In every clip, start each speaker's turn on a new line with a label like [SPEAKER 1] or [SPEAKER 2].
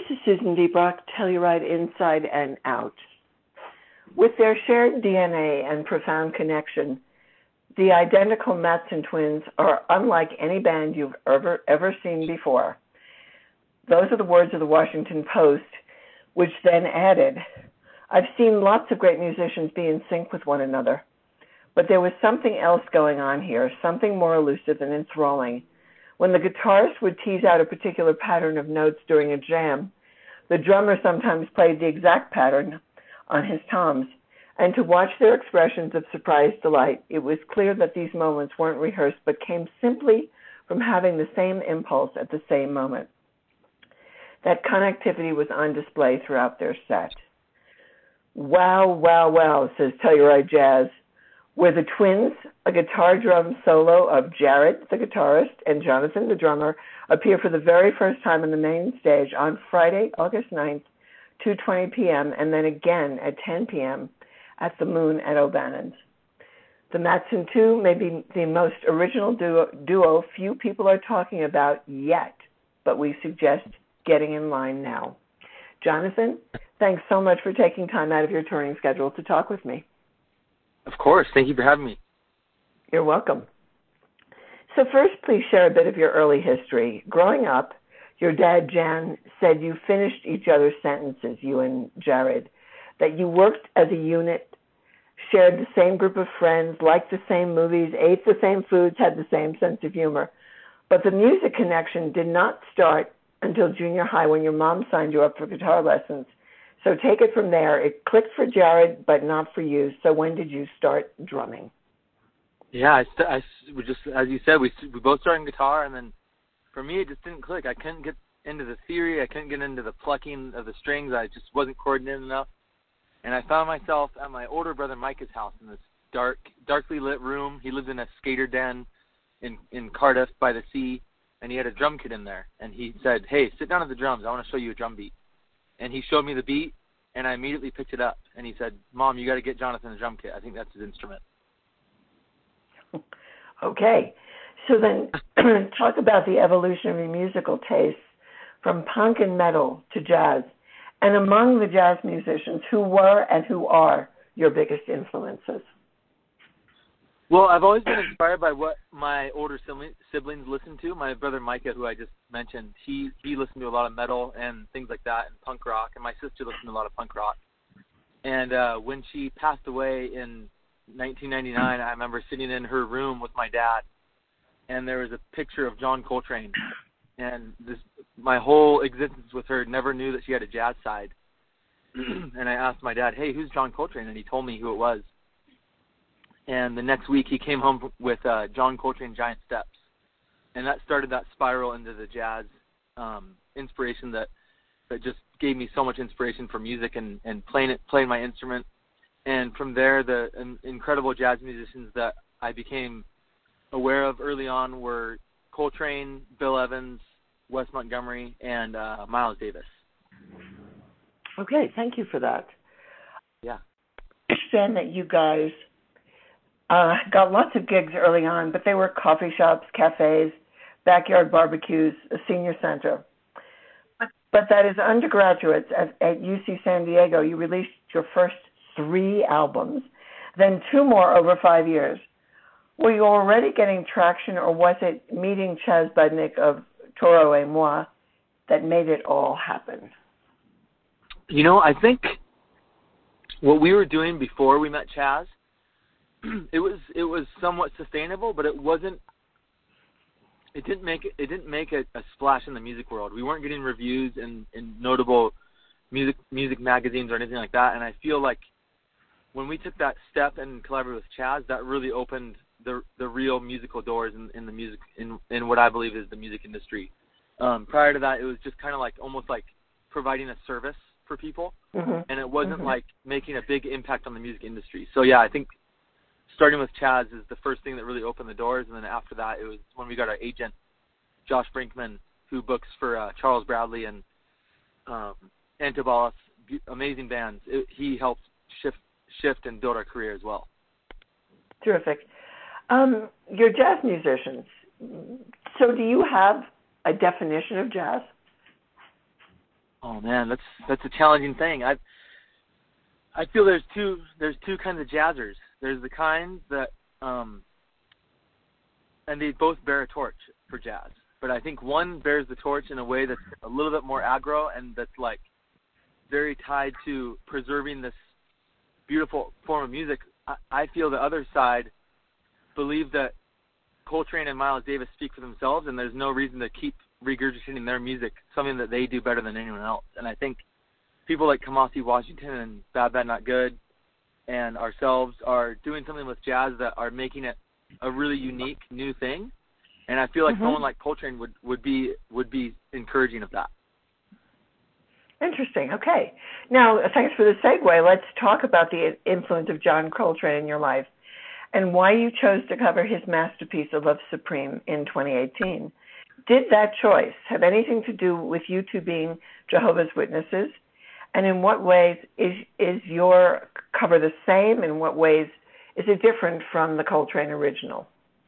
[SPEAKER 1] is Susan Debrock, Telluride Inside and Out. With their shared DNA and profound connection, the identical Mattson twins are unlike any band you've ever seen before. Those are the words of the Washington Post, which then added, I've seen lots of great musicians be in sync with one another, but there was something else going on here, something more elusive and enthralling. When the guitarist would tease out a particular pattern of notes during a jam, the drummer sometimes played the exact pattern on his toms. And to watch their expressions of surprised delight, it was clear that these moments weren't rehearsed, but came simply from having the same impulse at the same moment. That connectivity was on display throughout their set. Wow, wow, wow, says Telluride Jazz, where the twins, a guitar drum solo of Jared, the guitarist, and Jonathan, the drummer, appear for the very first time on the main stage on Friday, August 9th, 2:20 p.m., and then again at 10 p.m. at the Moon at O'Bannon's. The Mattson 2 may be the most original duo few people are talking about yet, but we suggest getting in line now. Jonathan, thanks so much for taking time out of your touring schedule to talk with me.
[SPEAKER 2] Of course. Thank you for having me.
[SPEAKER 1] You're welcome. So first, please share a bit of your early history. Growing up, your dad, Jan, said you finished each other's sentences, you and Jared, that you worked as a unit, shared the same group of friends, liked the same movies, ate the same foods, had the same sense of humor. But the music connection did not start until junior high when your mom signed you up for guitar lessons. So take it from there. It clicked for Jared, but not for you. So when did you start drumming?
[SPEAKER 2] Yeah, we just, as you said, we both started in guitar, and then for me, it just didn't click. I couldn't get into the theory. I couldn't get into the plucking of the strings. I just wasn't coordinated enough. And I found myself at my older brother Micah's house in this darkly lit room. He lived in a skater den in Cardiff by the sea, and he had a drum kit in there. And he said, hey, sit down at the drums. I want to show you a drum beat. And he showed me the beat, and I immediately picked it up. And he said, Mom, you got to get Jonathan a drum kit. I think that's his instrument.
[SPEAKER 1] Okay. So then talk about the evolution of your musical tastes from punk and metal to jazz. And among the jazz musicians, who were and who are your biggest influences?
[SPEAKER 2] Well, I've always been inspired by what my older siblings listened to. My brother Micah, who I just mentioned, he listened to a lot of metal and things like that and punk rock, and my sister listened to a lot of punk rock. And when she passed away in 1999, I remember sitting in her room with my dad, and there was a picture of John Coltrane. And my whole existence with her never knew that she had a jazz side. And I asked my dad, hey, who's John Coltrane? And he told me who it was. And the next week he came home with John Coltrane Giant Steps. And that started that spiral into the jazz inspiration that just gave me so much inspiration for music and playing my instrument. And from there, the incredible jazz musicians that I became aware of early on were Coltrane, Bill Evans, Wes Montgomery, and Miles Davis.
[SPEAKER 1] Okay, thank you for that.
[SPEAKER 2] Yeah.
[SPEAKER 1] I understand that you guys got lots of gigs early on, but they were coffee shops, cafes, backyard barbecues, a senior center. But that as undergraduates at UC San Diego, you released your first 3 albums, then 2 more over 5 years. Were you already getting traction, or was it meeting Chas Budnick of Toro et Moi that made it all happen?
[SPEAKER 2] You know, I think what we were doing before we met Chas, it was somewhat sustainable, but it didn't make a splash in the music world. We weren't getting reviews in notable music magazines or anything like that. And I feel like when we took that step and collaborated with Chas, that really opened the real musical doors in the music in what I believe is the music industry. Prior to that, it was just kind of like almost like providing a service for people, and it wasn't like making a big impact on the music industry. So yeah, I think starting with Chas is the first thing that really opened the doors, and then after that, it was when we got our agent, Josh Brinkman, who books for Charles Bradley and Antibalas, amazing bands. He helped shift and build our career as well.
[SPEAKER 1] Terrific. You're jazz musicians. So do you have a definition of jazz?
[SPEAKER 2] Oh man, that's a challenging thing. I feel there's two kinds of jazzers. There's the kind that and they both bear a torch for jazz. But I think one bears the torch in a way that's a little bit more aggro and that's like very tied to preserving this beautiful form of music. I feel the other side believe that Coltrane and Miles Davis speak for themselves, and there's no reason to keep regurgitating their music, something that they do better than anyone else. And I think people like Kamasi Washington and Bad Bad Not Good and ourselves are doing something with jazz that are making it a really unique new thing. And I feel like someone like Coltrane would be encouraging of that.
[SPEAKER 1] Interesting. Okay. Now, thanks for the segue. Let's talk about the influence of John Coltrane in your life and why you chose to cover his masterpiece of Love Supreme in 2018. Did that choice have anything to do with you two being Jehovah's Witnesses? And in what ways is your cover the same? In what ways is it different from the Coltrane original?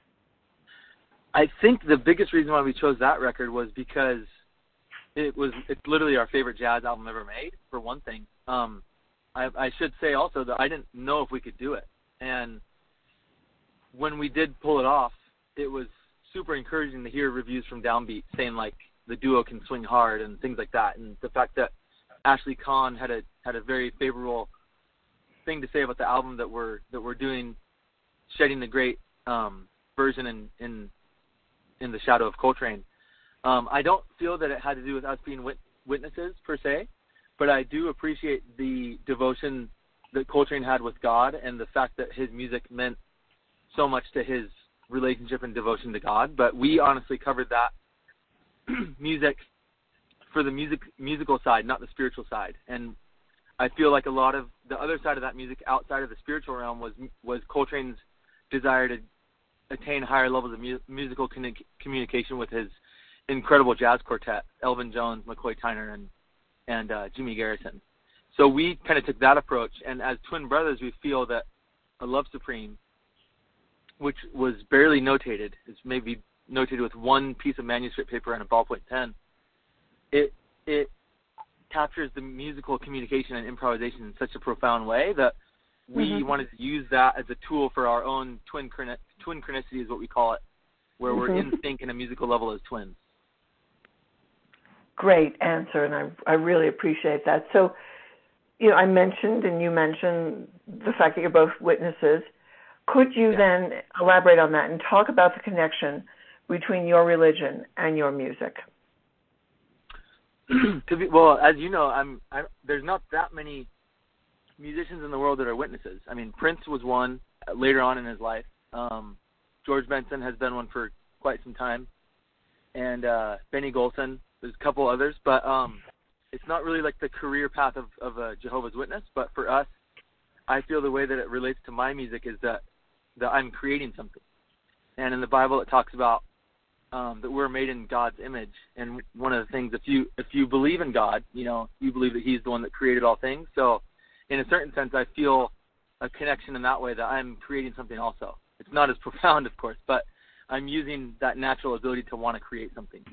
[SPEAKER 2] I think the biggest reason why we chose that record was because it's literally our favorite jazz album ever made, for one thing. I should say also that I didn't know if we could do it. And when we did pull it off, it was super encouraging to hear reviews from Downbeat saying like the duo can swing hard and things like that. And the fact that Ashley Kahn had a very favorable thing to say about the album that we're doing, shedding the great version in the shadow of Coltrane. I don't feel that it had to do with us being witnesses per se, but I do appreciate the devotion that Coltrane had with God and the fact that his music meant so much to his relationship and devotion to God. But we honestly covered that music for the musical side, not the spiritual side. And I feel like a lot of the other side of that music outside of the spiritual realm was Coltrane's desire to attain higher levels of musical communication with his incredible jazz quartet, Elvin Jones, McCoy Tyner, and Jimmy Garrison. So we kind of took that approach, and as twin brothers, we feel that A Love Supreme, which was barely notated, is maybe notated with one piece of manuscript paper and a ballpoint pen, it captures the musical communication and improvisation in such a profound way that we wanted to use that as a tool for our own twin chronicity is what we call it, where we're in sync in a musical level as twins.
[SPEAKER 1] Great answer, and I really appreciate that. So, I mentioned and you mentioned the fact that you're both witnesses. Could you then elaborate on that and talk about the connection between your religion and your music?
[SPEAKER 2] Well, as you know, there's not that many musicians in the world that are witnesses. I mean, Prince was one later on in his life. George Benson has been one for quite some time, and Benny Golson. There's a couple others, but it's not really like the career path of a Jehovah's Witness. But for us, I feel the way that it relates to my music is that I'm creating something. And in the Bible, it talks about that we're made in God's image. And one of the things, if you believe in God, you believe that He's the one that created all things. So in a certain sense, I feel a connection in that way that I'm creating something also. It's not as profound, of course, but I'm using that natural ability to want to create something.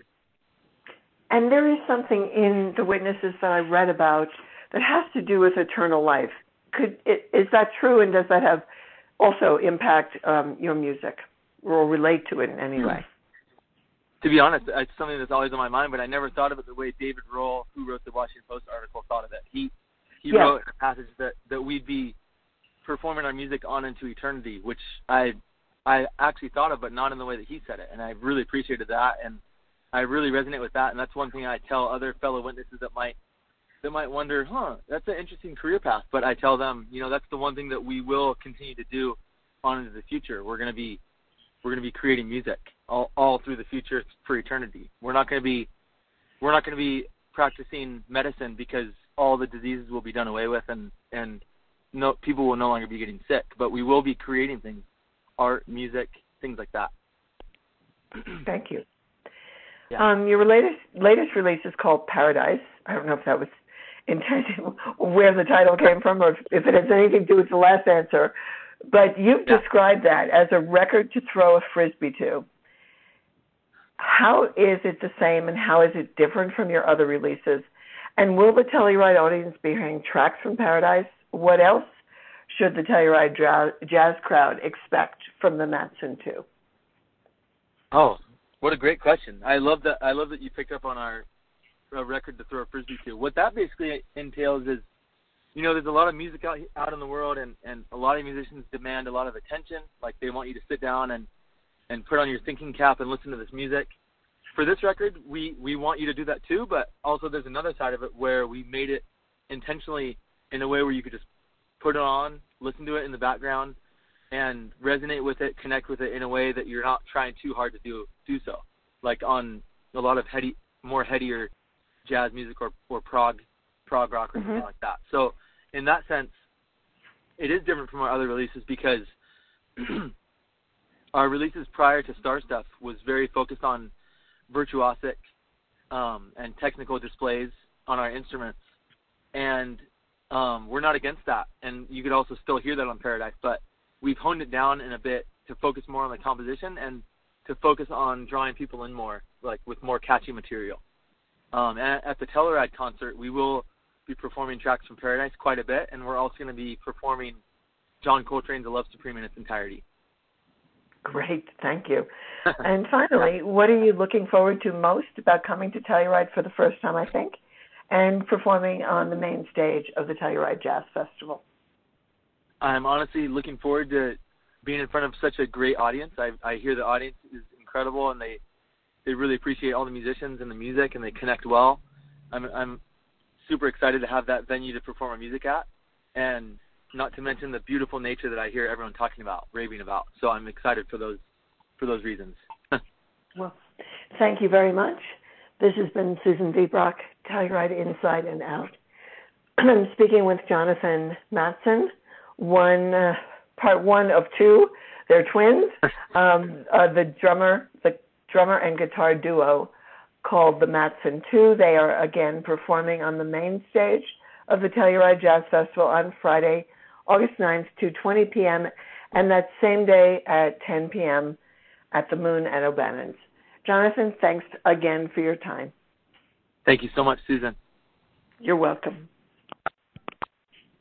[SPEAKER 1] And there is something in the witnesses that I read about that has to do with eternal life. Is that true, and does that have also impact your music or relate to it in any way?
[SPEAKER 2] To be honest, it's something that's always on my mind, but I never thought of it the way David Rohl, who wrote the Washington Post article, thought of it. He wrote in a passage that we'd be performing our music on into eternity, which I actually thought of, but not in the way that he said it. And I really appreciated that, and I really resonate with that. And that's one thing I tell other fellow witnesses that might wonder, that's an interesting career path. But I tell them, that's the one thing that we will continue to do on into the future. We're going to be creating music all through the future for eternity. We're not going to be practicing medicine because all the diseases will be done away with and no people will no longer be getting sick. But we will be creating things, art, music, things like that.
[SPEAKER 1] Thank you.
[SPEAKER 2] Yeah.
[SPEAKER 1] Your latest release is called Paradise. I don't know if that was intended, where the title came from, or if it has anything to do with the last answer. But you've described that as a record to throw a frisbee to. How is it the same, and how is it different from your other releases? And will the Telluride audience be hearing tracks from Paradise? What else should the Telluride jazz crowd expect from the Mattson 2?
[SPEAKER 2] Oh, what a great question. I love that you picked up on our record to throw a frisbee to. What that basically entails is, there's a lot of music out in the world, and a lot of musicians demand a lot of attention. Like, they want you to sit down and put on your thinking cap and listen to this music. For this record, we want you to do that too, but also there's another side of it where we made it intentionally in a way where you could just put it on, listen to it in the background, and resonate with it, connect with it in a way that you're not trying too hard to do so. Like on a lot of more headier jazz music or prog rock or something like that. So in that sense, it is different from our other releases because our releases prior to Star Stuff was very focused on virtuosic and technical displays on our instruments, and we're not against that, and you could also still hear that on Paradise, but we've honed it down in a bit to focus more on the composition and to focus on drawing people in more, like with more catchy material. At the Telluride concert, we will be performing tracks from Paradise quite a bit, and we're also going to be performing John Coltrane's A Love Supreme in its entirety.
[SPEAKER 1] Great, thank you. And finally, what are you looking forward to most about coming to Telluride for the first time, I think, and performing on the main stage of the Telluride Jazz Festival?
[SPEAKER 2] I'm honestly looking forward to being in front of such a great audience. I hear the audience is incredible, and they really appreciate all the musicians and the music, and they connect well. I'm super excited to have that venue to perform our music at, and not to mention the beautiful nature that I hear everyone talking about, raving about. So I'm excited for those reasons.
[SPEAKER 1] Well, thank you very much. This has been Susan V. Brock, Telluride Inside and Out. I'm speaking with Jonathan Mattson, part one of two. They're twins. The drummer and guitar duo called the Mattson 2. They are again performing on the main stage of the Telluride Jazz Festival on Friday, August 9th, 2:20 p.m., and that same day at 10 p.m. at the Moon at O'Bannon's. Jonathan, thanks again for your time.
[SPEAKER 2] Thank you so much, Susan.
[SPEAKER 1] You're welcome.